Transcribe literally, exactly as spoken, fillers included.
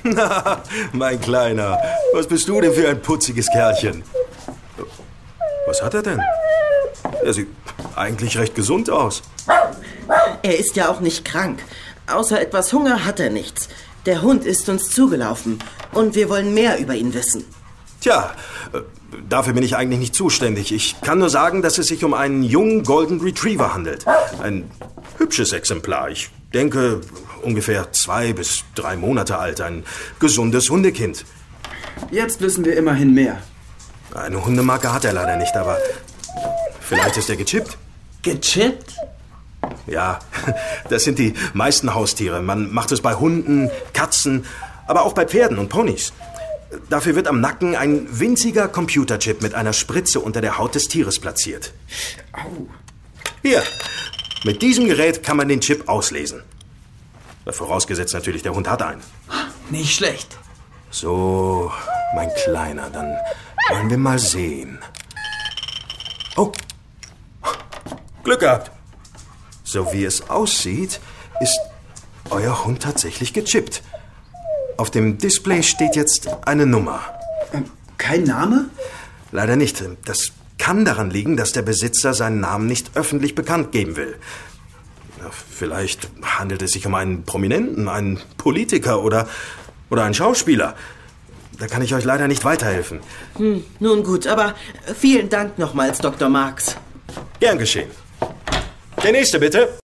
Na, mein Kleiner, was bist du denn für ein putziges Kerlchen? Was hat er denn? Er sieht eigentlich recht gesund aus. Er ist ja auch nicht krank. Außer etwas Hunger hat er nichts. Der Hund ist uns zugelaufen und wir wollen mehr über ihn wissen. Tja, dafür bin ich eigentlich nicht zuständig. Ich kann nur sagen, dass es sich um einen jungen Golden Retriever handelt. Ein hübsches Exemplar. Ich denke, ungefähr zwei bis drei Monate alt. Ein gesundes Hundekind. Jetzt wissen wir immerhin mehr. Eine Hundemarke hat er leider nicht, aber vielleicht ist er gechippt. Gechippt? Ja, das sind die meisten Haustiere. Man macht es bei Hunden, Katzen, aber auch bei Pferden und Ponys. Dafür wird am Nacken ein winziger Computerchip mit einer Spritze unter der Haut des Tieres platziert. Au. Hier, mit diesem Gerät kann man den Chip auslesen. Vorausgesetzt natürlich, der Hund hat einen. Nicht schlecht. So, mein Kleiner, dann wollen wir mal sehen. Oh, Glück gehabt. So wie es aussieht, ist euer Hund tatsächlich gechippt. Auf dem Display steht jetzt eine Nummer. Ähm, kein Name? Leider nicht. Das kann daran liegen, dass der Besitzer seinen Namen nicht öffentlich bekannt geben will. Vielleicht handelt es sich um einen Prominenten, einen Politiker oder, oder einen Schauspieler. Da kann ich euch leider nicht weiterhelfen. Hm, nun gut, aber vielen Dank nochmals, Doktor Marx. Gern geschehen. Der nächste, bitte.